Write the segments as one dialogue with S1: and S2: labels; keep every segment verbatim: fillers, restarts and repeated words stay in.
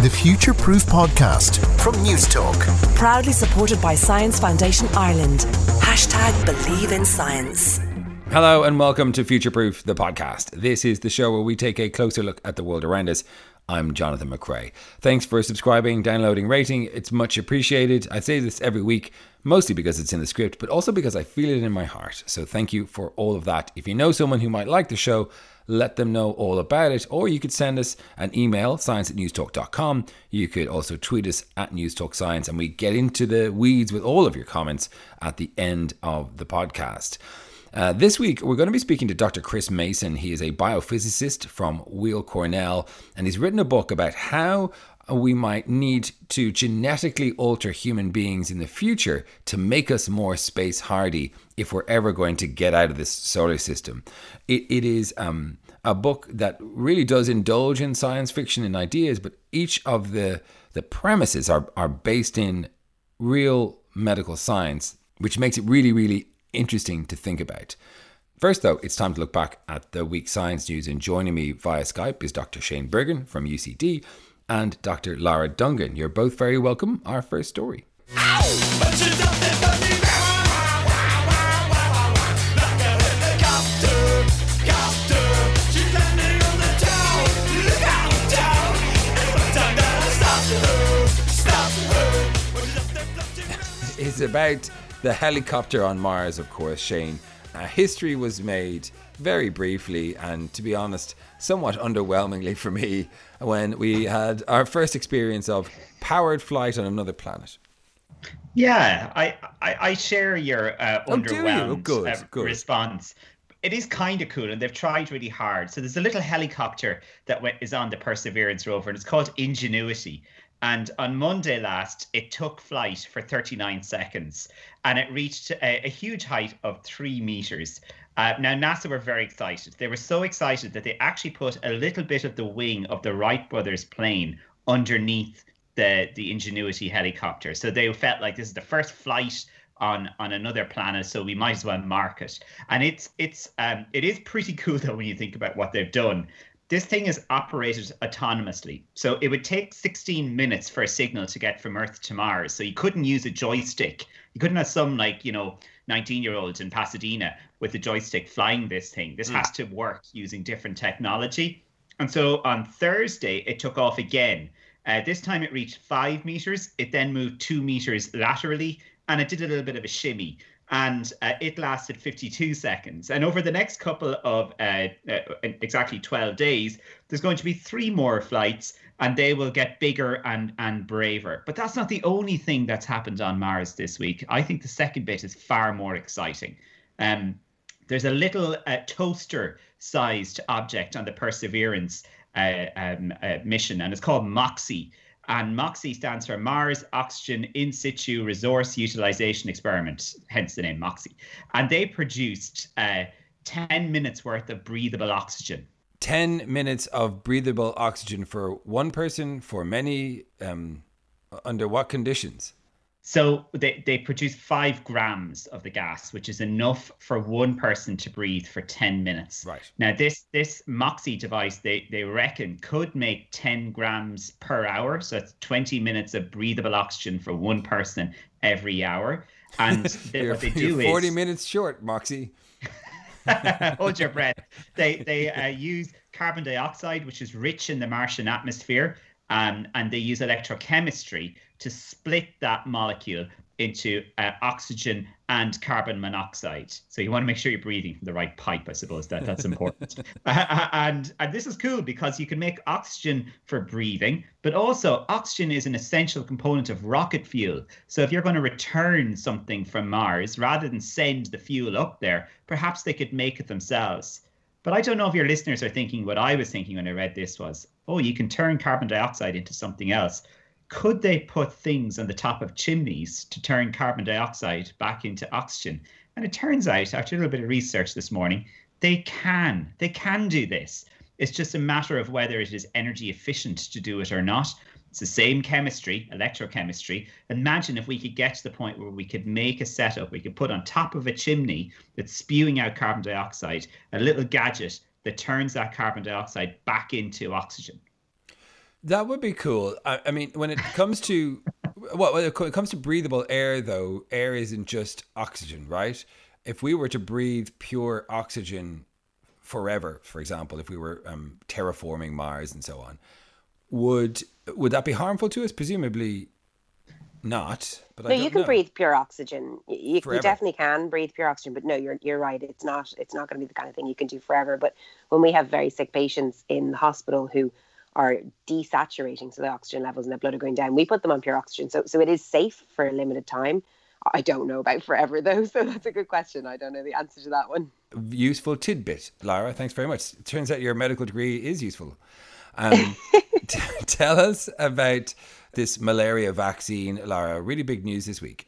S1: the Future Proof podcast from Newstalk.
S2: Proudly supported by Science Foundation Ireland. Hashtag Believe in Science.
S3: Hello and welcome to Future Proof, the podcast. This is the show where we take a closer look at the world around us. I'm Jonathan McCrae. Thanks for subscribing, downloading, rating. It's much appreciated. I say this every week, mostly because it's in the script, but also because I feel it in my heart. So thank you for all of that. If you know someone who might like the show, let them know all about it. Or you could send us an email, science at newstalk dot com. You could also tweet us at newstalkscience, and we get into the weeds with all of your comments at the end of the podcast. Uh, this week, we're going to be speaking to Doctor Chris Mason. He is a biophysicist from Weill Cornell, and he's written a book about how we might need to genetically alter human beings in the future to make us more space hardy if we're ever going to get out of this solar system. It, it is um, a book that really does indulge in science fiction and ideas, but each of the, the premises are, are based in real medical science, which makes it really, really interesting to think about. First, though, it's time to look back at the week's science news, and joining me via Skype is Doctor Shane Bergen from U C D and Doctor Lara Dungan. You're both very welcome. Our first story. It's about the helicopter on Mars, of course, Shane. Uh, history was made very briefly and, to be honest, somewhat underwhelmingly for me when we had our first experience of powered flight on another planet.
S4: Yeah, I, I, I share your uh,
S3: oh,
S4: underwhelmed
S3: oh, good,
S4: uh,
S3: good.
S4: response. It is kind of cool, and they've tried really hard. So there's a little helicopter that went, is on the Perseverance rover, and it's called Ingenuity. And on Monday last, it took flight for thirty-nine seconds, and it reached a, a huge height of three meters. Uh, now, NASA were very excited. They were so excited that they actually put a little bit of the wing of the Wright brothers plane underneath the, the Ingenuity helicopter. So they felt like this is the first flight on, on another planet, so we might as well mark it. And it's it's um it is pretty cool, though, when you think about what they've done. This thing is operated autonomously. So it would take sixteen minutes for a signal to get from Earth to Mars. So you couldn't use a joystick. You couldn't have some, like, you know, nineteen-year-olds in Pasadena with a joystick flying this thing. This mm. has to work using different technology. And so on Thursday, it took off again. Uh, this time it reached five meters. It then moved two meters laterally, and it did a little bit of a shimmy. And uh, it lasted fifty-two seconds. And over the next couple of uh, uh, exactly twelve days, there's going to be three more flights, and they will get bigger and, and braver. But that's not the only thing that's happened on Mars this week. I think the second bit is far more exciting. Um, there's a little uh, toaster-sized object on the Perseverance uh, um, uh, mission, and it's called MOXIE. And MOXIE stands for Mars Oxygen In Situ Resource Utilization Experiment, hence the name MOXIE. And they produced uh, ten minutes worth of breathable oxygen.
S3: ten minutes of breathable oxygen for one person, for many, um, under what conditions?
S4: So they, they produce five grams of the gas, which is enough for one person to breathe for ten minutes.
S3: Right.
S4: Now, this this MOXIE device, they, they reckon, could make ten grams per hour. So it's twenty minutes of breathable oxygen for one person every hour. And they, what they do
S3: you're
S4: is...
S3: forty minutes short, MOXIE.
S4: Hold your breath. They, they uh, use carbon dioxide, which is rich in the Martian atmosphere. Um, and they use electrochemistry to split that molecule into uh, oxygen and carbon monoxide. So you want to make sure you're breathing from the right pipe, I suppose. That that's important. uh, and and this is cool because you can make oxygen for breathing, but also oxygen is an essential component of rocket fuel. So if you're going to return something from Mars, rather than send the fuel up there, perhaps they could make it themselves. But I don't know if your listeners are thinking what I was thinking when I read this was, oh, you can turn carbon dioxide into something else. Could they put things on the top of chimneys to turn carbon dioxide back into oxygen? And it turns out, after a little bit of research this morning, they can. They can do this. It's just a matter of whether it is energy efficient to do it or not. It's the same chemistry, electrochemistry. Imagine if we could get to the point where we could make a setup, we could put on top of a chimney that's spewing out carbon dioxide, a little gadget that turns that carbon dioxide back into oxygen.
S3: That would be cool. I, I mean, when it comes to well, when it comes to breathable air, though, air isn't just oxygen, right? If we were to breathe pure oxygen forever, for example, if we were um, terraforming Mars and so on, would would that be harmful to us? Presumably not. But
S5: no,
S3: I don't
S5: you can
S3: know.
S5: breathe pure oxygen. You, you
S3: Forever.
S5: definitely can breathe pure oxygen, but no, you're you're right. It's not it's not going to be the kind of thing you can do forever. But when we have very sick patients in the hospital who are desaturating, so the oxygen levels in their blood are going down, we put them on pure oxygen. So so it is safe for a limited time. I don't know about forever though, so that's a good question. I don't know the answer to that one.
S3: Useful tidbit, Lara. Thanks very much. It turns out your medical degree is useful. Um, t- tell us about this malaria vaccine, Lara. Really big news this week.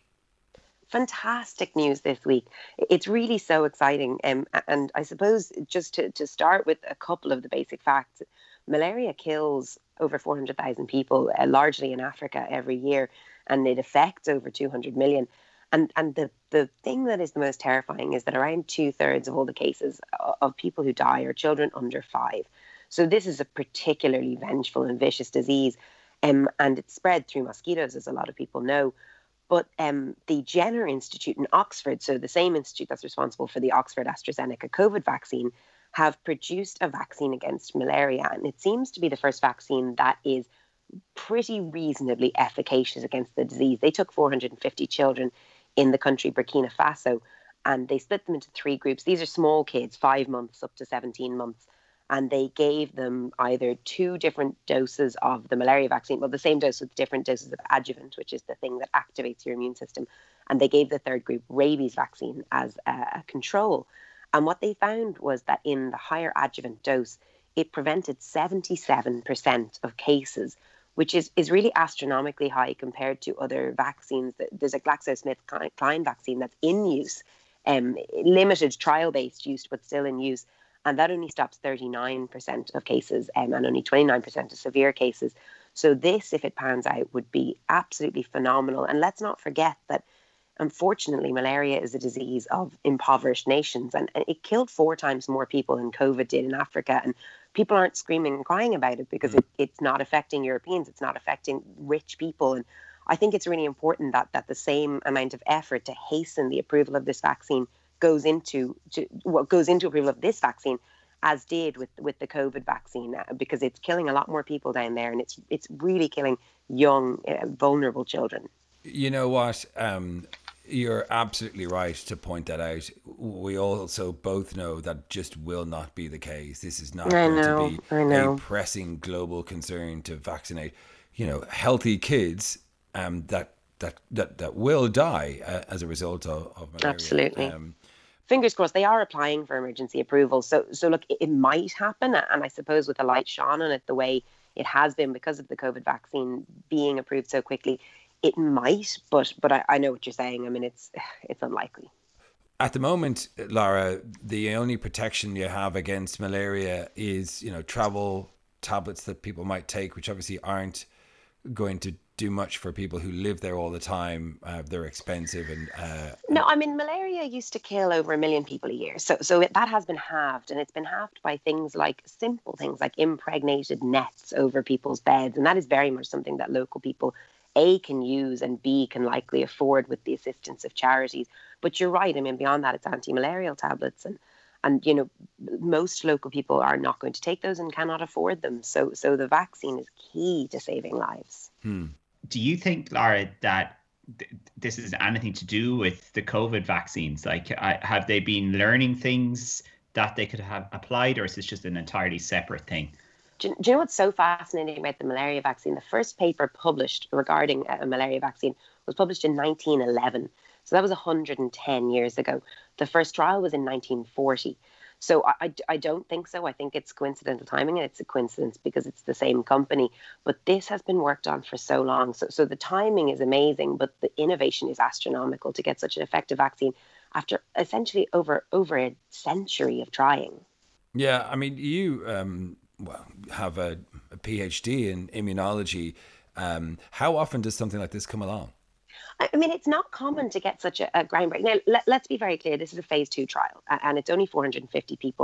S5: Fantastic news this week. It's really so exciting. Um, and I suppose just to, to start with a couple of the basic facts, malaria kills over four hundred thousand people, uh, largely in Africa every year, and it affects over two hundred million. And and the, the thing that is the most terrifying is that around two thirds of all the cases of people who die are children under five. So this is a particularly vengeful and vicious disease, um, and it's spread through mosquitoes, as a lot of people know. But um, the Jenner Institute in Oxford, so the same institute that's responsible for the Oxford AstraZeneca COVID vaccine, have produced a vaccine against malaria. And it seems to be the first vaccine that is pretty reasonably efficacious against the disease. They took four hundred fifty children in the country Burkina Faso, and they split them into three groups. These are small kids, five months up to seventeen months. And they gave them either two different doses of the malaria vaccine, well, the same dose with different doses of adjuvant, which is the thing that activates your immune system. And they gave the third group rabies vaccine as a, a control. And what they found was that in the higher adjuvant dose, it prevented seventy-seven percent of cases, which is, is really astronomically high compared to other vaccines. There's a GlaxoSmithKline vaccine that's in use, um, limited trial-based use, but still in use. And that only stops thirty-nine percent of cases um, and only twenty-nine percent of severe cases. So this, if it pans out, would be absolutely phenomenal. And let's not forget that, unfortunately, malaria is a disease of impoverished nations. And it killed four times more people than COVID did in Africa. And people aren't screaming and crying about it because it, it's not affecting Europeans. It's not affecting rich people. And I think it's really important that, that the same amount of effort to hasten the approval of this vaccine goes into to, what goes into approval of this vaccine, as did with with the COVID vaccine, uh, because it's killing a lot more people down there, and it's it's really killing young, uh, vulnerable children.
S3: You know what? Um, you're absolutely right to point that out. We also both know that just will not be the case. This is not
S5: I
S3: going
S5: know,
S3: to be
S5: I know.
S3: a pressing global concern to vaccinate, you know, healthy kids um, that that that that will die uh, as a result of, of malaria.
S5: Absolutely.
S3: Um,
S5: Fingers crossed. They are applying for emergency approval. So, so look, it, it might happen. And I suppose with the light shone on it, the way it has been because of the COVID vaccine being approved so quickly, it might. But but I, I know what you're saying. I mean, it's it's unlikely.
S3: At the moment, Lara, the only protection you have against malaria is, you know, travel tablets that people might take, which obviously aren't going to do much for people who live there all the time. Uh, they're expensive and uh,
S5: no, I mean, malaria used to kill over a million people a year. So so it, that has been halved, and it's been halved by things like simple things like impregnated nets over people's beds. And that is very much something that local people, A, can use, and B, can likely afford with the assistance of charities. But you're right. I mean, beyond that, it's anti-malarial tablets. And, and you know, most local people are not going to take those and cannot afford them. So so the vaccine is key to saving lives.
S3: Hmm.
S4: Do you think, Lara, that th- this is anything to do with the COVID vaccines? Like, I, have they been learning things that they could have applied, or is this just an entirely separate thing?
S5: Do you, do you know what's so fascinating about the malaria vaccine? The first paper published regarding a malaria vaccine was published in nineteen eleven. So that was one hundred ten years ago. The first trial was in nineteen forty. So I, I, I don't think so. I think it's coincidental timing, and it's a coincidence because it's the same company. But this has been worked on for so long. So, so the timing is amazing, but the innovation is astronomical to get such an effective vaccine after essentially over over a century of trying.
S3: Yeah, I mean, you um, well have a, a PhD in immunology. Um, how often does something like this come along?
S5: I mean, it's not common to get such a, a groundbreaking. Now, let, let's be very clear. This is a phase two trial, and it's only four hundred fifty people.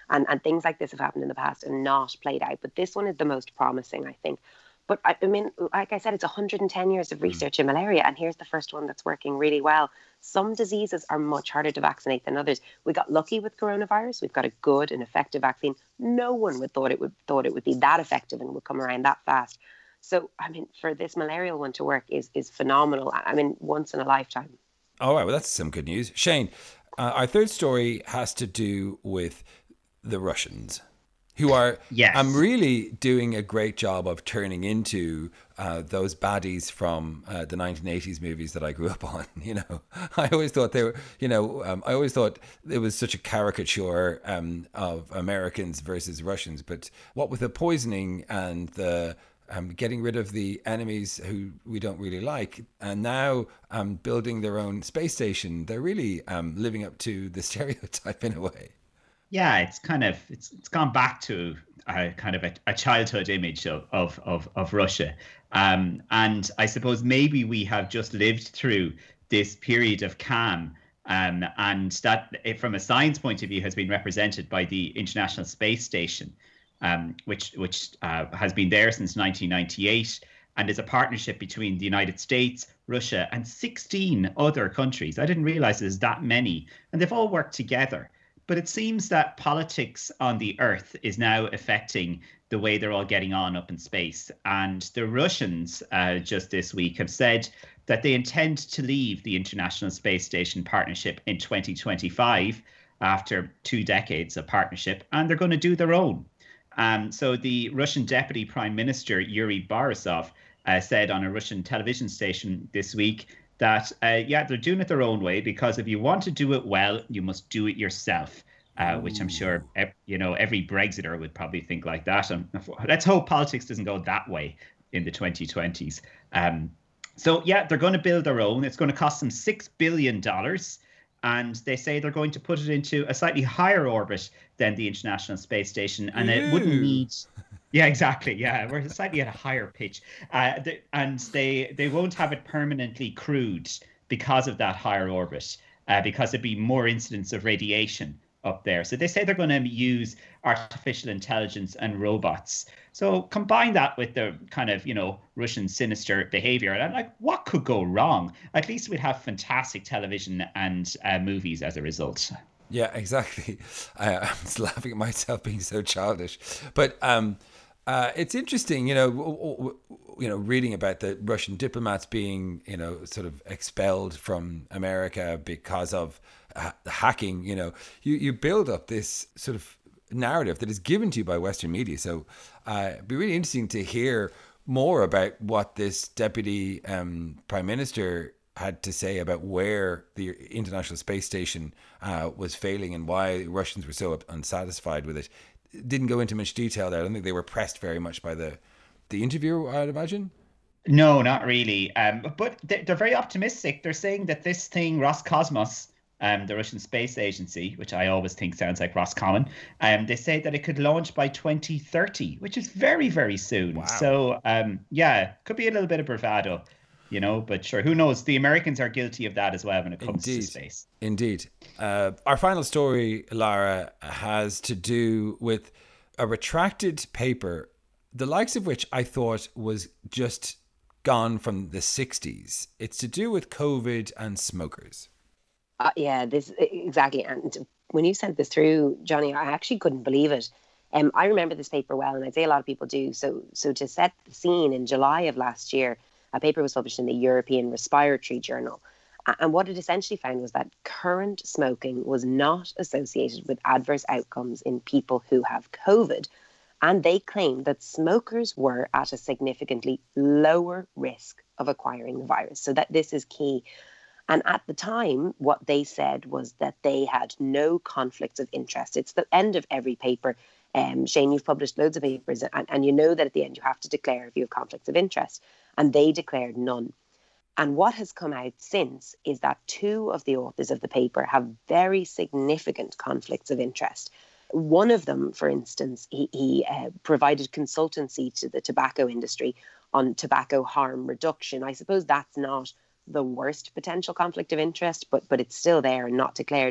S5: And, and things like this have happened in the past and not played out. But this one is the most promising, I think. But I, I mean, like I said, it's one hundred ten years of research mm. in malaria, and here's the first one that's working really well. Some diseases are much harder to vaccinate than others. We got lucky with coronavirus. We've got a good and effective vaccine. No one would thought it would thought it would be that effective and would come around that fast. So, I mean, for this malarial one to work is is phenomenal. I mean, once in a lifetime.
S3: All right, well, that's some good news. Shane, uh, our third story has to do with the Russians, who are
S4: yes.
S3: um, really doing a great job of turning into uh, those baddies from uh, the nineteen eighties movies that I grew up on. You know, I always thought they were, you know, um, I always thought it was such a caricature um, of Americans versus Russians. But what with the poisoning and the um, getting rid of the enemies who we don't really like, and now um, building their own space station, they're really um, living up to the stereotype in a way.
S4: Yeah, it's kind of it's it's gone back to a kind of a, a childhood image of of of, of Russia, um, and I suppose maybe we have just lived through this period of calm, um, and that, from a science point of view, has been represented by the International Space Station, um, which which uh, has been there since nineteen ninety-eight, and is a partnership between the United States, Russia, and sixteen other countries. I didn't realize there's that many, and they've all worked together. But it seems that politics on the Earth is now affecting the way they're all getting on up in space. And the Russians uh, just this week have said that they intend to leave the International Space Station partnership in twenty twenty-five after two decades of partnership, and they're going to do their own. Um, so the Russian Deputy Prime Minister, Yuri Borisov, uh, said on a Russian television station this week that, uh, yeah, they're doing it their own way, because if you want to do it well, you must do it yourself, uh, which I'm sure, you know, every Brexiter would probably think like that. And let's hope politics doesn't go that way in the twenty twenties. Um, so, yeah, they're going to build their own. It's going to cost them six billion dollars. And they say they're going to put it into a slightly higher orbit than the International Space Station. And Ew. It wouldn't need... Yeah, exactly. Yeah, we're slightly at a higher pitch, uh, th- and they they won't have it permanently crewed because of that higher orbit, uh, because there'd be more incidents of radiation up there. So they say they're going to use artificial intelligence and robots. So combine that with the kind of, you know, Russian sinister behavior, and I'm like, what could go wrong? At least we'd have fantastic television and uh, movies as a result. Yeah,
S3: exactly. I, I'm just laughing at myself being so childish, but. um Uh, it's interesting, you know, you know, reading about the Russian diplomats being, you know, sort of expelled from America because of ha- hacking. You know, you, you build up this sort of narrative that is given to you by Western media. So uh, it'd be really interesting to hear more about what this deputy um, prime minister had to say about where the International Space Station uh, was failing and why Russians were so unsatisfied with it. Didn't go into much detail there. I don't think they were pressed very much by the the interviewer, I'd imagine.
S4: No, not really. Um, but they're very optimistic. They're saying that this thing, Roscosmos, um, the Russian space agency, which I always think sounds like Roscommon, um, they say that it could launch by twenty thirty, which is very, very soon. Wow. So, um, yeah, could be a little bit of bravado, you know, but sure, who knows? The Americans are guilty of that as well when it comes Indeed. to space.
S3: Indeed. Uh, our final story, Lara, has to do with a retracted paper, the likes of which I thought was just gone from the sixties. It's to do with COVID and smokers.
S5: Uh, yeah, this exactly. And when you sent this through, Johnny, I actually couldn't believe it. Um, I remember this paper well, and I'd say a lot of people do. So, so to set the scene, in July of last year, a paper was published in the European Respiratory Journal. And what it essentially found was that current smoking was not associated with adverse outcomes in people who have COVID. And they claimed that smokers were at a significantly lower risk of acquiring the virus. So that this is key. And at the time, what they said was that they had no conflicts of interest. It's the end of every paper. Um, Shane, you've published loads of papers, and, and you know that at the end you have to declare if you have conflicts of interest. And they declared none. And what has come out since is that two of the authors of the paper have very significant conflicts of interest. One of them, for instance, he, he uh, provided consultancy to the tobacco industry on tobacco harm reduction. I suppose that's not the worst potential conflict of interest, but but it's still there and not declared.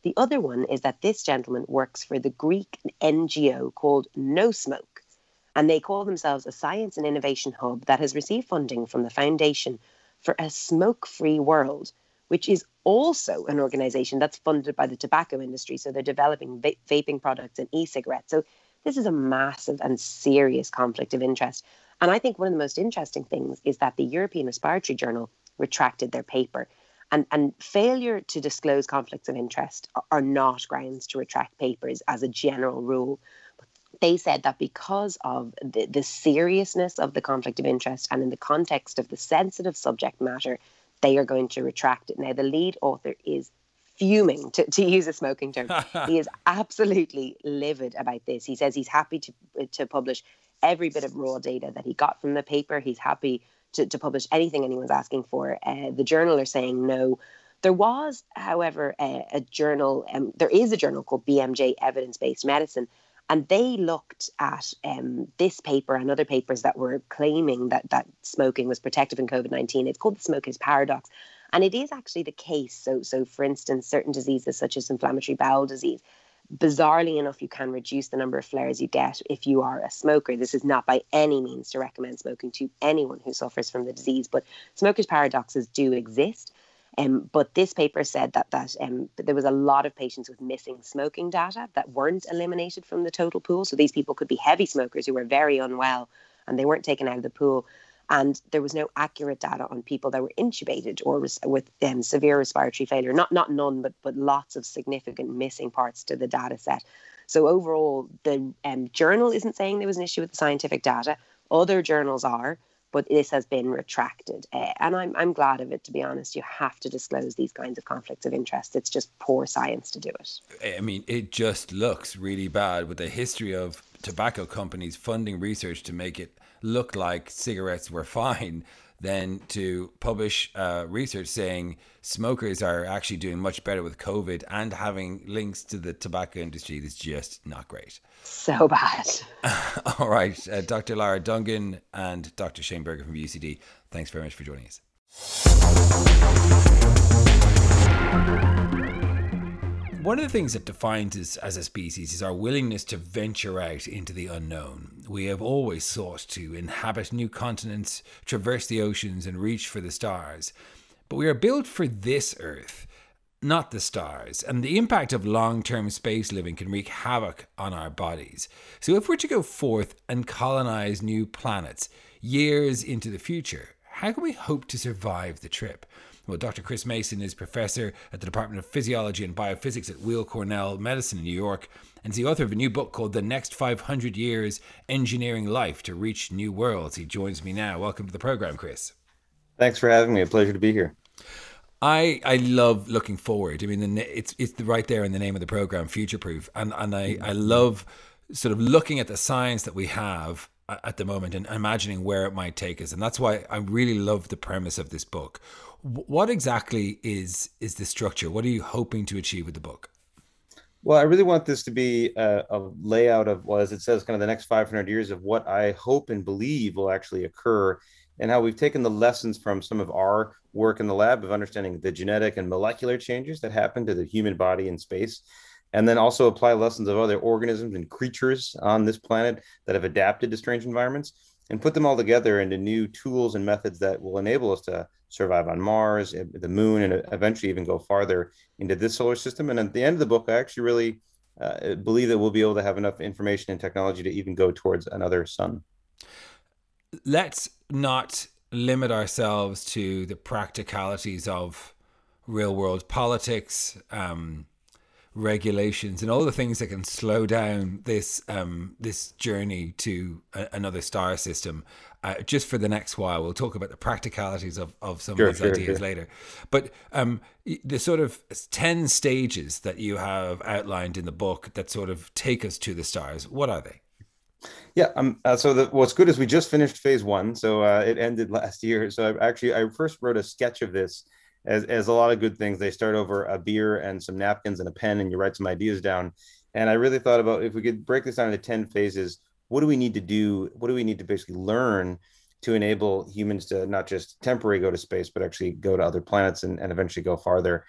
S5: The other one is that this gentleman works for the Greek N G O called No Smoke, and they call themselves a science and innovation hub that has received funding from the Foundation for a Smoke-Free World, which is also an organization that's funded by the tobacco industry. So they're developing va- vaping products and e-cigarettes. So this is a massive and serious conflict of interest. And I think one of the most interesting things is that the European Respiratory Journal retracted their paper. And, and failure to disclose conflicts of interest are, are not grounds to retract papers as a general rule. But they said that because of the, the seriousness of the conflict of interest and in the context of the sensitive subject matter, they are going to retract it. Now, the lead author is fuming, to, to use a smoking term. He is absolutely livid about this. He says he's happy to, to publish every bit of raw data that he got from the paper. He's happy to, to publish anything anyone's asking for. Uh, the journal are saying no. There was, however, a, a journal, um, there is a journal called B M J Evidence-Based Medicine, and they looked at um, this paper and other papers that were claiming that, that smoking was protective in COVID nineteen. It's called the smoker's paradox. And it is actually the case. So, so for instance, certain diseases such as inflammatory bowel disease, bizarrely enough, you can reduce the number of flares you get if you are a smoker. This is not by any means to recommend smoking to anyone who suffers from the disease, but smoker's paradoxes do exist. Um, but this paper said that that um, there was a lot of patients with missing smoking data that weren't eliminated from the total pool. So these people could be heavy smokers who were very unwell and they weren't taken out of the pool. And there was no accurate data on people that were intubated or res- with um, severe respiratory failure. Not not none, but but lots of significant missing parts to the data set. So overall, the um, journal isn't saying there was an issue with the scientific data. Other journals are, but this has been retracted. Uh, and I'm I'm glad of it, to be honest. You have to disclose these kinds of conflicts of interest. It's just poor science to do it.
S3: I mean, it just looks really bad with the history of tobacco companies funding research to make it look like cigarettes were fine, than to publish uh, research saying smokers are actually doing much better with COVID and having links to the tobacco industry. That's just not great.
S5: So bad.
S3: All right. Uh, Doctor Lara Dungan and Doctor Shane Berger from U C D, thanks very much for joining us. One of the things that defines us as a species is our willingness to venture out into the unknown. We have always sought to inhabit new continents, traverse the oceans, and reach for the stars. But we are built for this Earth, not the stars, and the impact of long-term space living can wreak havoc on our bodies. So if we're to go forth and colonize new planets years into the future, how can we hope to survive the trip? Well, Doctor Chris Mason is professor at the Department of Physiology and Biophysics at Weill Cornell Medicine in New York, and is the author of a new book called The Next five hundred Years, Engineering Life to Reach New Worlds. He joins me now. Welcome to the program, Chris.
S6: Thanks for having me. A pleasure to be here.
S3: I, I love looking forward. I mean, the, it's it's right there in the name of the program, Future Proof. And, and I, I love sort of looking at the science that we have at the moment and imagining where it might take us. And that's why I really love the premise of this book. What exactly is is the structure? What are you hoping to achieve with the book?
S6: Well, I really want this to be a, a layout of, well, as it says, kind of the next five hundred years of what I hope and believe will actually occur, and how we've taken the lessons from some of our work in the lab of understanding the genetic and molecular changes that happen to the human body in space, and then also apply lessons of other organisms and creatures on this planet that have adapted to strange environments, and put them all together into new tools and methods that will enable us to survive on Mars, the moon, and eventually even go farther into this solar system. And at the end of the book, I actually really uh, believe that we'll be able to have enough information and technology to even go towards another sun.
S3: Let's not limit ourselves to the practicalities of real world politics, um, regulations, and all the things that can slow down this um, this journey to a, another star system. Uh, just for the next while, we'll talk about the practicalities of, of some
S6: sure,
S3: of these
S6: sure,
S3: ideas
S6: sure.
S3: later. But um, the sort of ten stages that you have outlined in the book that sort of take us to the stars, what are they?
S6: Yeah. Um. Uh, so the, what's good is we just finished phase one, so uh, it ended last year. So I actually I first wrote a sketch of this. As, as a lot of good things, they start over a beer and some napkins and a pen, and you write some ideas down. And I really thought about, if we could break this down into ten phases, what do we need to do? What do we need to basically learn to enable humans to not just temporarily go to space, but actually go to other planets and, and eventually go farther?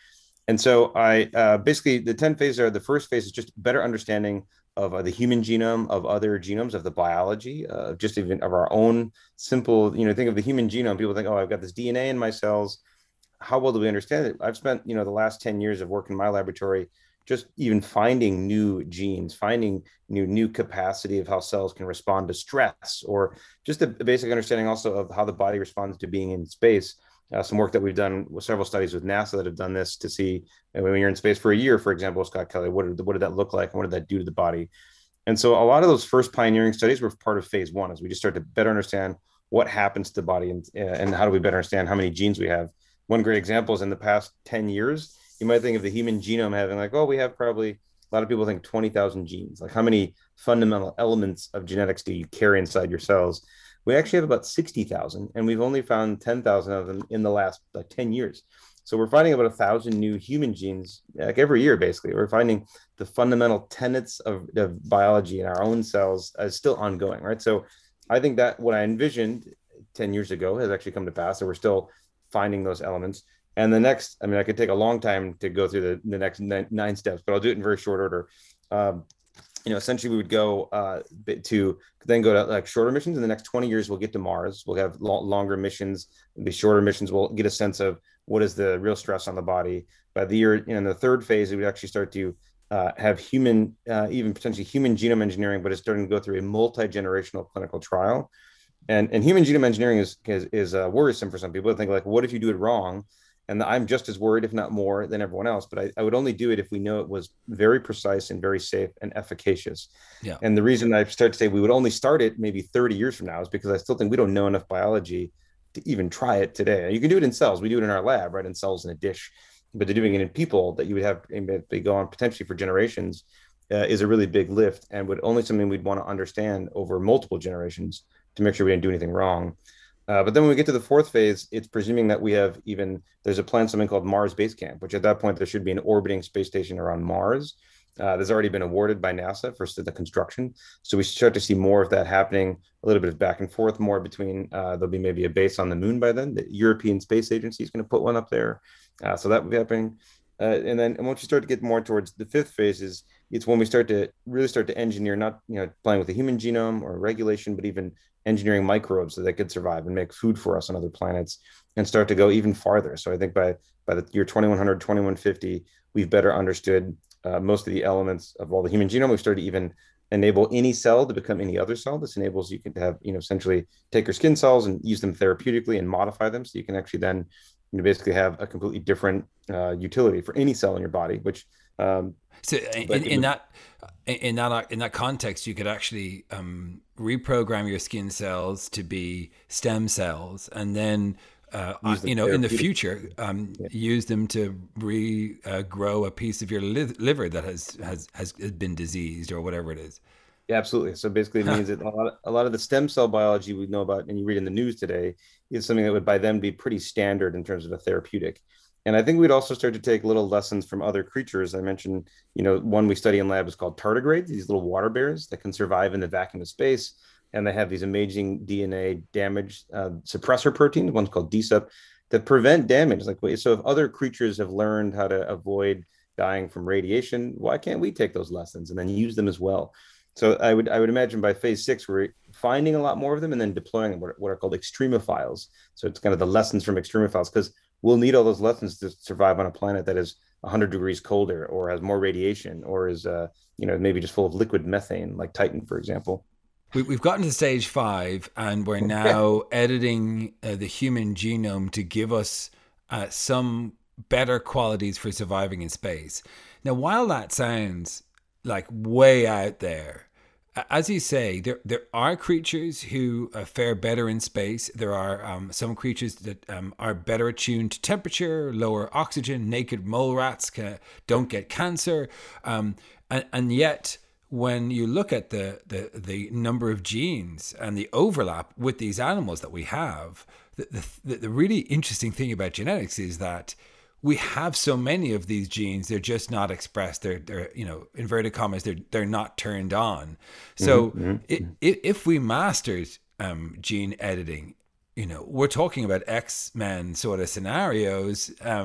S6: And so I uh, basically, the ten phases are, the first phase is just better understanding of uh, the human genome, of other genomes, of the biology, uh, just even of our own simple, you know, think of the human genome. People think, oh, I've got this D N A in my cells. How well do we understand it? I've spent, you know, the last ten years of work in my laboratory just even finding new genes, finding new new capacity of how cells can respond to stress, or just a basic understanding also of how the body responds to being in space. Uh, some work that we've done with several studies with NASA that have done this to see, when you're in space for a year, for example, Scott Kelly, what did, what did that look like, and what did that do to the body? And so a lot of those first pioneering studies were part of phase one, as we just start to better understand what happens to the body, and, and how do we better understand how many genes we have. One great example is in the past ten years, you might think of the human genome having like, oh, we have probably, a lot of people think twenty thousand genes. Like, how many fundamental elements of genetics do you carry inside your cells? We actually have about sixty thousand, and we've only found ten thousand of them in the last like ten years. So we're finding about a thousand new human genes like every year, basically. We're finding the fundamental tenets of, of biology in our own cells as still ongoing, right? So I think that what I envisioned ten years ago has actually come to pass. So we're still finding those elements. And the next, I mean, I could take a long time to go through the, the next nine, nine steps, but I'll do it in very short order. Um, you know, essentially we would go uh, to then go to like shorter missions. In the next twenty years, we'll get to Mars. We'll have lo- longer missions. The shorter missions, we'll get a sense of what is the real stress on the body. By the year, in the third phase, we would actually start to uh, have human, uh, even potentially human genome engineering, but it's starting to go through a multi-generational clinical trial. And, and human genome engineering is, is, is uh, worrisome for some people. They think like, what if you do it wrong? And I'm just as worried, if not more, than everyone else. But I, I would only do it if we know it was very precise and very safe and efficacious. Yeah. And the reason I start to say we would only start it maybe thirty years from now is because I still think we don't know enough biology to even try it today. You can do it in cells. We do it in our lab, right? In cells in a dish. But to doing it in people that you would have, they go on potentially for generations, uh, is a really big lift, and would only something we'd want to understand over multiple generations to make sure we didn't do anything wrong. Uh, but then when we get to the fourth phase, it's presuming that we have even, there's a plan, something called Mars Base Camp, which at that point, there should be an orbiting space station around Mars. Uh, there's already been awarded by NASA for the construction. So we start to see more of that happening, a little bit of back and forth, more between, uh, there'll be maybe a base on the moon by then. The European Space Agency is going to put one up there. Uh, so that will be happening. Uh, and then and once you start to get more towards the fifth phase, is it's when we start to really start to engineer, not, you know, playing with the human genome or regulation, but even engineering microbes so they could survive and make food for us on other planets, and start to go even farther. So I think by by the year twenty-one hundred, twenty-one fifty, we've better understood uh, most of the elements of all the human genome. We've started to even enable any cell to become any other cell. This enables you can have, you know, essentially take your skin cells and use them therapeutically and modify them. So you can actually then, you know, basically have a completely different uh, utility for any cell in your body, which um,
S3: so in, in that in that in that context, you could actually um, reprogram your skin cells to be stem cells, and then uh, you know in the future um, yeah. use them to regrow uh, a piece of your li- liver that has, has has been diseased or whatever it is.
S6: Yeah, absolutely. So basically, it means that a lot, of, a lot of the stem cell biology we know about, and you read in the news today, is something that would by then be pretty standard in terms of a therapeutic. And I think we'd also start to take little lessons from other creatures. I mentioned, you know, one we study in lab is called tardigrades, these little water bears that can survive in the vacuum of space. And they have these amazing D N A damage uh, suppressor proteins, one's called D S U P, that prevent damage. Like, so if other creatures have learned how to avoid dying from radiation, why can't we take those lessons and then use them as well? So I would I would imagine by phase six, we're finding a lot more of them and then deploying what, what are called extremophiles. So it's kind of the lessons from extremophiles, because we'll need all those lessons to survive on a planet that is one hundred degrees colder or has more radiation or is, uh, you know, maybe just full of liquid methane, like Titan, for example.
S3: We, we've gotten to stage five, and we're now editing uh, the human genome to give us uh, some better qualities for surviving in space. Now, while that sounds like way out there, as you say, there there are creatures who uh, fare better in space. There are um, some creatures that um, are better attuned to temperature, lower oxygen. Naked mole rats can, don't get cancer, um, and, and yet when you look at the, the the number of genes and the overlap with these animals that we have, the the, the really interesting thing about genetics is that we have so many of these genes, they're just not expressed. They're, they're you know, inverted commas, they're, they're not turned on. So mm-hmm. it, it, if we mastered um, gene editing, you know, we're talking about X-Men sort of scenarios um,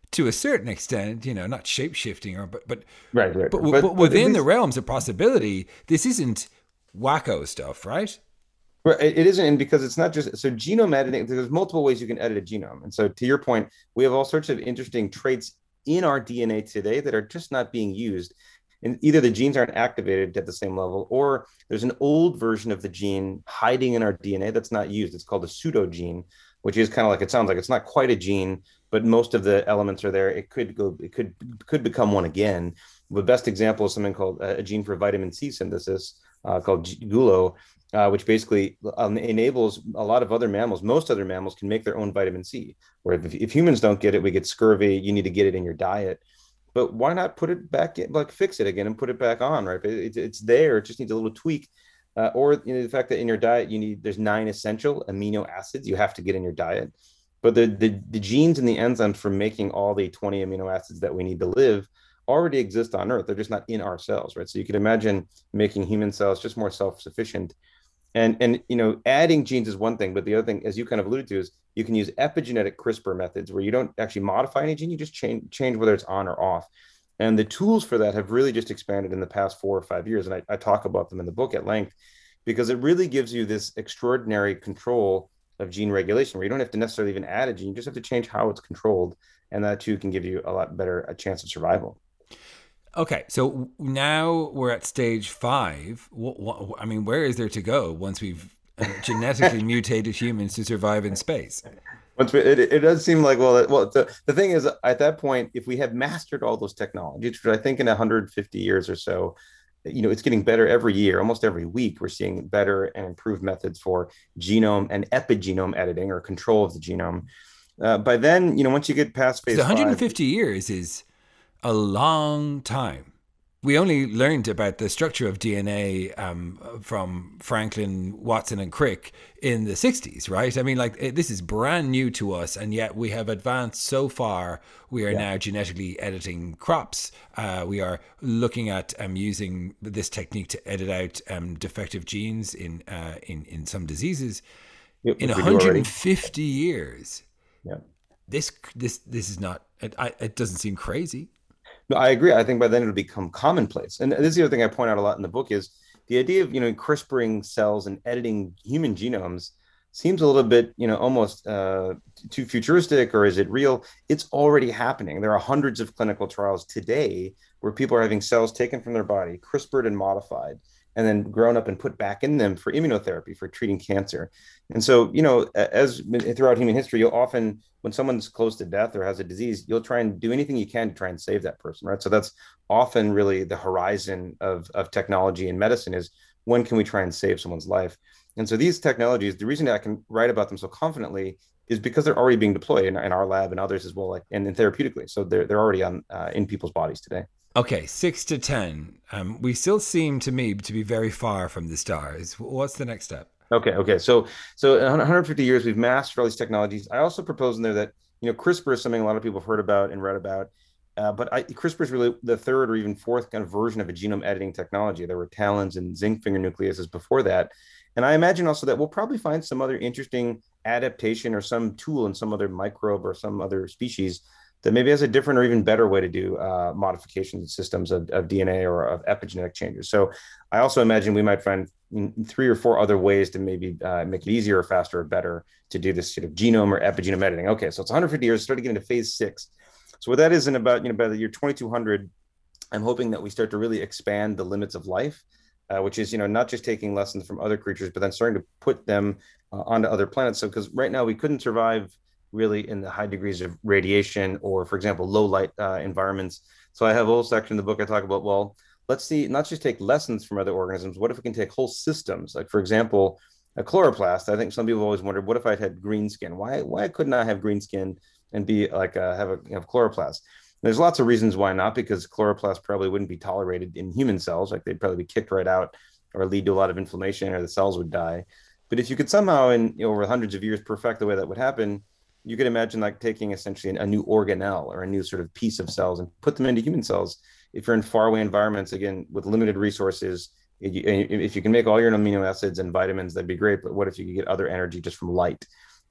S3: to a certain extent, you know, not shape shifting or but but
S6: right, right.
S3: But,
S6: But,
S3: but,
S6: but
S3: within
S6: least,
S3: the realms of possibility, this isn't wacko stuff, right?
S6: Right, it isn't, and because it's not just so genome editing. There's multiple ways you can edit a genome, and so to your point, we have all sorts of interesting traits in our D N A today that are just not being used. And either the genes aren't activated at the same level, or there's an old version of the gene hiding in our D N A that's not used. It's called a pseudogene, which is kind of like it sounds like it's not quite a gene, but most of the elements are there. It could go, it could could become one again. The best example is something called a gene for vitamin C synthesis uh, called gulo, uh, which basically um, enables a lot of other mammals. Most other mammals can make their own vitamin C. Where if, if humans don't get it, we get scurvy. You need to get it in your diet. But why not put it back in, like fix it again and put it back on, right? It, it's there. It just needs a little tweak. Uh, or you know, the fact that in your diet, you need, there's nine essential amino acids you have to get in your diet. But the, the, the genes and the enzymes for making all the twenty amino acids that we need to live already exist on Earth. They're just not in our cells, right? So you could imagine making human cells just more self-sufficient. And, and you know, adding genes is one thing, but the other thing, as you kind of alluded to, is you can use epigenetic CRISPR methods where you don't actually modify any gene, you just change change whether it's on or off. And the tools for that have really just expanded in the past four or five years. And I, I talk about them in the book at length because it really gives you this extraordinary control of gene regulation where you don't have to necessarily even add a gene, you just have to change how it's controlled. And that too can give you a lot better a chance of survival.
S3: Okay, so now we're at stage five. What, what, I mean, where is there to go once we've genetically mutated humans to survive in space?
S6: Once we, it, it does seem like, well, well, the, the thing is, at that point, if we have mastered all those technologies, which I think in one hundred fifty years or so, you know, it's getting better every year, almost every week, we're seeing better and improved methods for genome and epigenome editing or control of the genome. Uh, by then, you know, once you get past phase
S3: one hundred fifty
S6: five,
S3: years is a long time. We only learned about the structure of D N A um, from Franklin, Watson, and Crick in the sixties, right? I mean, like, this is brand new to us, and yet we have advanced so far. We are yeah. now genetically editing crops. Uh, we are looking at um, using this technique to edit out um, defective genes in uh, in in some diseases.
S6: Yep,
S3: in one hundred fifty years,
S6: yeah.
S3: this this this is not. It, I, it doesn't seem crazy.
S6: No, I agree. I think by then it'll become commonplace. And this is the other thing I point out a lot in the book is the idea of, you know, CRISPRing cells and editing human genomes seems a little bit, you know, almost uh, too futuristic, or is it real? It's already happening. There are hundreds of clinical trials today where people are having cells taken from their body, CRISPRed and modified, and then grown up and put back in them for immunotherapy, for treating cancer. And so, you know, as throughout human history, you'll often, when someone's close to death or has a disease, you'll try and do anything you can to try and save that person, right? So that's often really the horizon of, of technology and medicine is, when can we try and save someone's life? And so these technologies, the reason I can write about them so confidently is because they're already being deployed in, in our lab and others as well, like and, and therapeutically. So they're, they're already on uh, in people's bodies today.
S3: Okay, six to ten. Um, we still seem to me to be very far from the stars. What's the next step? Okay,
S6: okay. So, so in one hundred fifty years, we've mastered all these technologies. I also propose in there that, you know, CRISPR is something a lot of people have heard about and read about. Uh, but I, CRISPR is really the third or even fourth kind of version of a genome editing technology. There were TALENs and zinc finger nucleases before that. And I imagine also that we'll probably find some other interesting adaptation or some tool in some other microbe or some other species that maybe has a different or even better way to do uh, modification systems of, of D N A or of epigenetic changes. So I also imagine we might find three or four other ways to maybe uh, make it easier or faster or better to do this sort of genome or epigenome editing. Okay, so it's one hundred fifty years, started getting into phase six. So what that is in about, you know, by the year twenty-two hundred, I'm hoping that we start to really expand the limits of life, uh, which is, you know, not just taking lessons from other creatures, but then starting to put them uh, onto other planets. So because right now we couldn't survive really in the high degrees of radiation or, for example, low light uh, environments. So I have a whole section in the book I talk about, well, let's see, not just take lessons from other organisms. What if we can take whole systems? Like, for example, a chloroplast. I think some people always wondered, what if I'd had green skin? Why why couldn't I have green skin and be like, a, have a have chloroplast? There's lots of reasons why not, because chloroplast probably wouldn't be tolerated in human cells. Like, they'd probably be kicked right out or lead to a lot of inflammation, or the cells would die. But if you could somehow, in you know, over hundreds of years, perfect the way that would happen, you could imagine like taking essentially a new organelle or a new sort of piece of cells and put them into human cells. If you're in faraway environments, again, with limited resources, if you can make all your amino acids and vitamins, that'd be great. But what if you could get other energy just from light?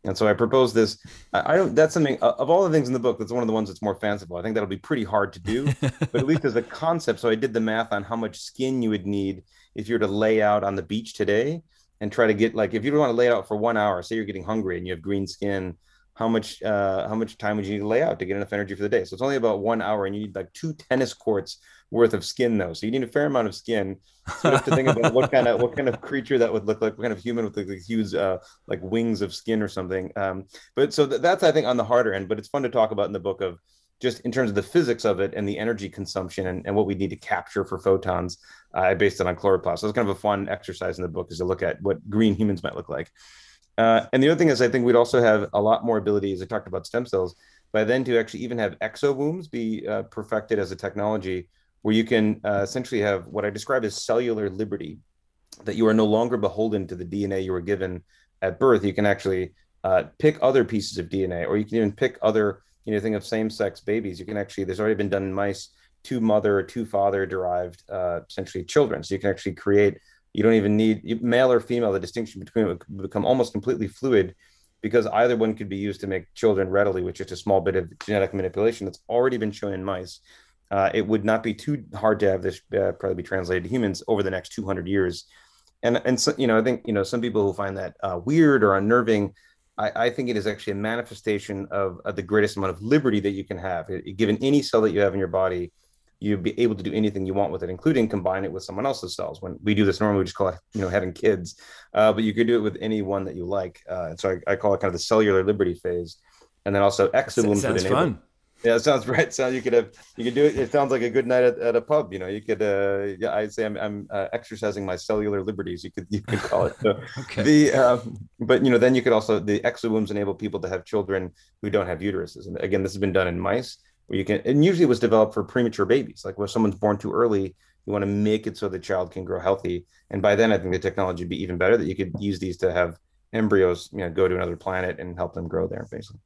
S6: And so I propose this. I, I don't. That's something of all the things in the book. That's one of the ones that's more fanciful. I think that'll be pretty hard to do, but at least as a concept. So I did the math on how much skin you would need if you were to lay out on the beach today and try to get, like, if you want to lay out for one hour, say you're getting hungry and you have green skin, how much uh, how much time would you need to lay out to get enough energy for the day? So it's only about one hour, and you need like two tennis courts worth of skin, though. So you need a fair amount of skin. So you have to think about what kind of what kind of creature that would look like, what kind of human with like, huge uh, like wings of skin or something. Um, but so th- that's I think on the harder end. But it's fun to talk about in the book of just in terms of the physics of it and the energy consumption and, and what we need to capture for photons. Uh, I based it on chloroplast. So it's kind of a fun exercise in the book is to look at what green humans might look like. Uh, and the other thing is, I think we'd also have a lot more ability, as I talked about stem cells, by then to actually even have exowombs be uh, perfected as a technology where you can uh, essentially have what I describe as cellular liberty, that you are no longer beholden to the D N A you were given at birth. You can actually uh, pick other pieces of D N A, or you can even pick other, you know, think of same-sex babies. You can actually, there's already been done in mice, two mother or two father derived uh, essentially children. So you can actually create. You don't even need male or female. The distinction between it would become almost completely fluid because either one could be used to make children readily with just a small bit of genetic manipulation that's already been shown in mice. Uh, it would not be too hard to have this uh, probably be translated to humans over the next two hundred years. And, and so, you know, I think, you know, some people who find that uh, weird or unnerving, I, I think it is actually a manifestation of, of the greatest amount of liberty that you can have. It, given any cell that you have in your body, you'd be able to do anything you want with it, including combine it with someone else's cells. When we do this normally, we just call it, you know, having kids, uh, but you could do it with any one that you like. Uh, and so I, I call it kind of the cellular liberty phase. And then also exosomes.
S3: Sounds fun.
S6: Yeah, it sounds right. So you could have, you could do it. It sounds like a good night at, at a pub. You know, you could, uh, yeah, I'd say I'm, I'm uh, exercising my cellular liberties. You could, you could call it. So
S3: okay.
S6: The, um, but you know, then you could also, the exosomes enable people to have children who don't have uteruses. And again, this has been done in mice. Where you can, and usually it was developed for premature babies, like when someone's born too early, you want to make it so the child can grow healthy. And by then, I think the technology would be even better that you could use these to have embryos, you know, go to another planet and help them grow there, basically.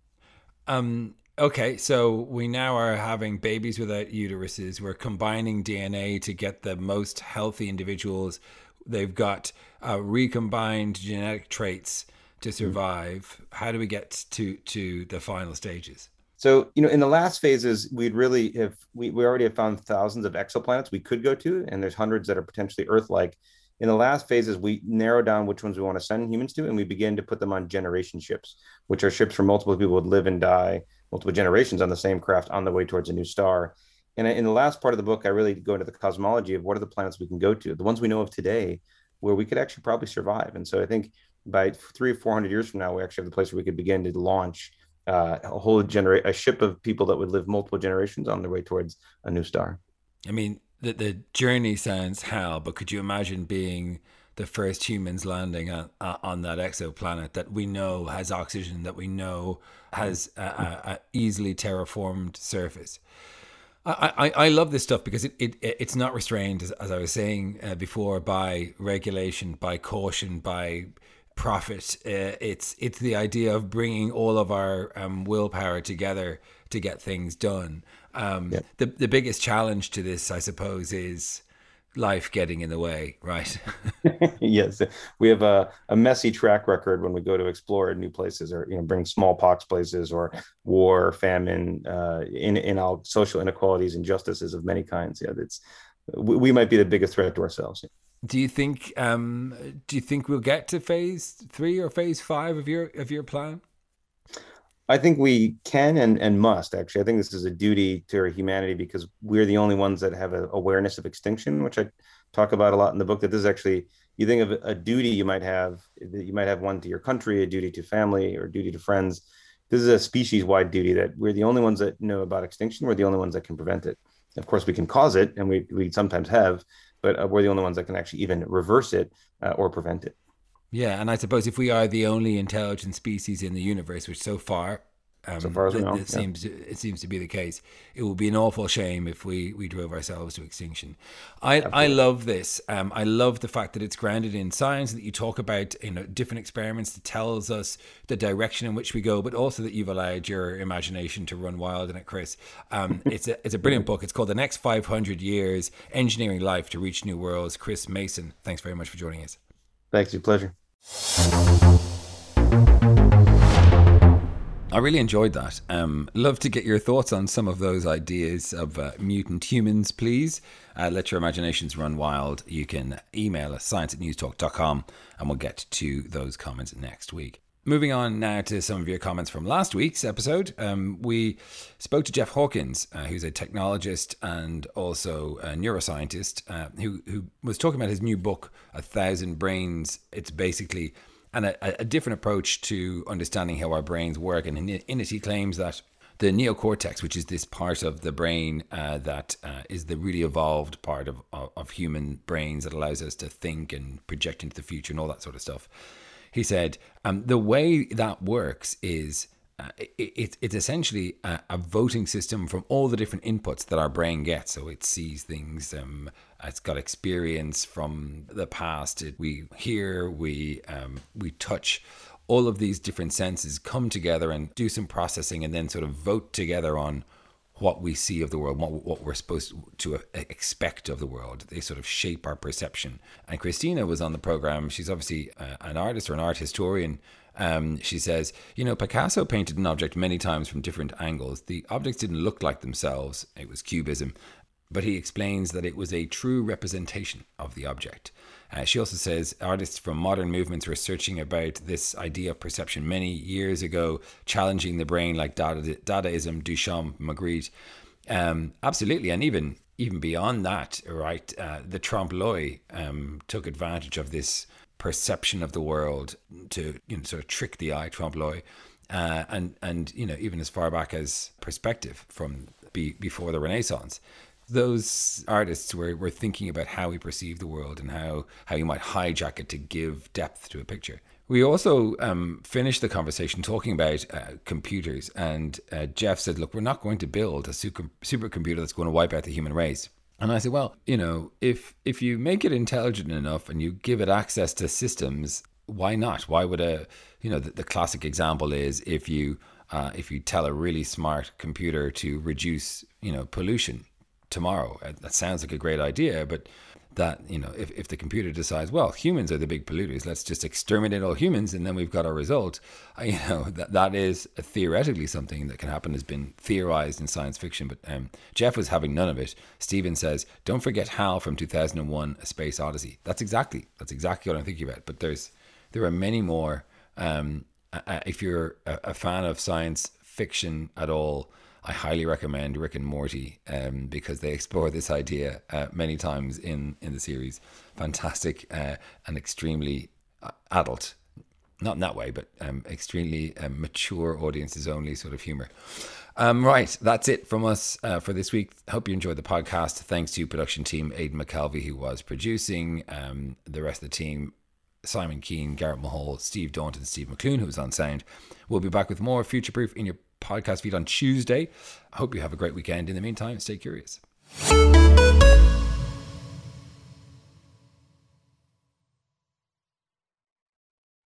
S3: Um. Okay, so we now are having babies without uteruses. We're combining D N A to get the most healthy individuals. They've got uh, recombined genetic traits to survive. Mm-hmm. How do we get to to the final stages?
S6: So, you know, in the last phases, we'd really have, we, we already have found thousands of exoplanets we could go to, and there's hundreds that are potentially Earth-like. In the last phases, we narrow down which ones we want to send humans to, and we begin to put them on generation ships, which are ships where multiple people would live and die, multiple generations on the same craft on the way towards a new star. And in the last part of the book, I really go into the cosmology of what are the planets we can go to, the ones we know of today, where we could actually probably survive. And so I think by three or four hundred years from now, we actually have the place where we could begin to launch Uh, a whole genera- a ship of people that would live multiple generations on their way towards a new star.
S3: I mean, the the journey sounds hell, but could you imagine being the first humans landing on, uh, on that exoplanet that we know has oxygen, that we know has a, a, a easily terraformed surface? I, I, I love this stuff because it, it it's not restrained, as, as I was saying uh, before, by regulation, by caution, by profit. Uh, it's it's the idea of bringing all of our um, willpower together to get things done. Um, yep. The the biggest challenge to this, I suppose, is life getting in the way, right?
S6: Yes, we have a, a messy track record when we go to explore new places, or you know, bring smallpox places, or war, famine, uh, in in all social inequalities, injustices of many kinds. Yeah, it's we, we might be the biggest threat to ourselves.
S3: Do you think um, do you think we'll get to phase three or phase five of your of your plan?
S6: I think we can and, and must, actually. I think this is a duty to our humanity because we're the only ones that have an awareness of extinction, which I talk about a lot in the book, that this is actually, you think of a duty you might have, you might have one to your country, a duty to family, or duty to friends. This is a species-wide duty that we're the only ones that know about extinction. We're the only ones that can prevent it. Of course, we can cause it, and we, we sometimes have, but uh, we're the only ones that can actually even reverse it uh, or prevent it.
S3: Yeah, and I suppose if we are the only intelligent species in the universe, which so far, um,
S6: so far as we know,
S3: it,
S6: yeah.
S3: seems it seems to be the case, it would be an awful shame if we, we drove ourselves to extinction. I Absolutely. I love this. Um, I love the fact that it's grounded in science, that you talk about you know different experiments that tells us the direction in which we go, but also that you've allowed your imagination to run wild in it, Chris. Um, it's a it's a brilliant book. It's called The Next five hundred Years: Engineering Life to Reach New Worlds. Chris Mason, thanks very much for joining us.
S6: Thanks, your pleasure.
S3: really enjoyed that. Um, love to get your thoughts on some of those ideas of uh, mutant humans, please. Uh, let your imaginations run wild. You can email us, science at newstalk dot com, and we'll get to those comments next week. Moving on now to some of your comments from last week's episode. Um, we spoke to Jeff Hawkins, uh, who's a technologist and also a neuroscientist, uh, who, who was talking about his new book, A Thousand Brains. It's basically an, a, a different approach to understanding how our brains work. And in, in it, he claims that the neocortex, which is this part of the brain uh, that uh, is the really evolved part of, of, of human brains that allows us to think and project into the future and all that sort of stuff. He said, um, the way that works is uh, it, it, it's essentially a, a voting system from all the different inputs that our brain gets. So it sees things, um, it's got experience from the past. It, we hear, we um, we touch. All of these different senses come together and do some processing and then sort of vote together on what we see of the world, what, what we're supposed to expect of the world. They sort of shape our perception. And Christina was on the program. She's obviously uh, an artist or an art historian. Um, she says, you know, Picasso painted an object many times from different angles. The objects didn't look like themselves. It was cubism. But he explains that it was a true representation of the object. Uh, she also says artists from modern movements were searching about this idea of perception many years ago, challenging the brain like Dada, Dadaism, Duchamp, Magritte. Um, absolutely. And even even beyond that, right, uh, the trompe l'oeil um, took advantage of this perception of the world to, you know, sort of trick the eye, trompe l'oeil. Uh, and, and, you know, even as far back as perspective from be, before the Renaissance. Those artists were, were thinking about how we perceive the world and how, how you might hijack it to give depth to a picture. We also um, finished the conversation talking about uh, computers, and uh, Jeff said, look, we're not going to build a super, supercomputer that's going to wipe out the human race. And I said, well, you know, if if you make it intelligent enough and you give it access to systems, why not? Why would a, you know, the, the classic example is if you uh, if you tell a really smart computer to reduce, you know, pollution tomorrow. That sounds like a great idea, but that, you know, if, if the computer decides, well, humans are the big polluters, let's just exterminate all humans and then we've got our result. You know, that that is theoretically something that can happen, has been theorized in science fiction, but um, Jeff was having none of it. Stephen says, don't forget Hal from two thousand one, A Space Odyssey. That's exactly, that's exactly what I'm thinking about. But there's, there are many more. Um, uh, if you're a, a fan of science fiction at all, I highly recommend Rick and Morty um, because they explore this idea uh, many times in, in the series. Fantastic uh, and extremely adult, not in that way, but um, extremely um, mature audiences only sort of humor. Um, right, that's it from us uh, for this week. Hope you enjoyed the podcast. Thanks to production team Aidan McKelvey, who was producing, um, the rest of the team, Simon Keane, Garrett Mahal, Steve Daunton, Steve McClune, who was on sound. We'll be back with more Future Proof in your podcast feed on Tuesday. I hope you have a great weekend. In the meantime, stay curious.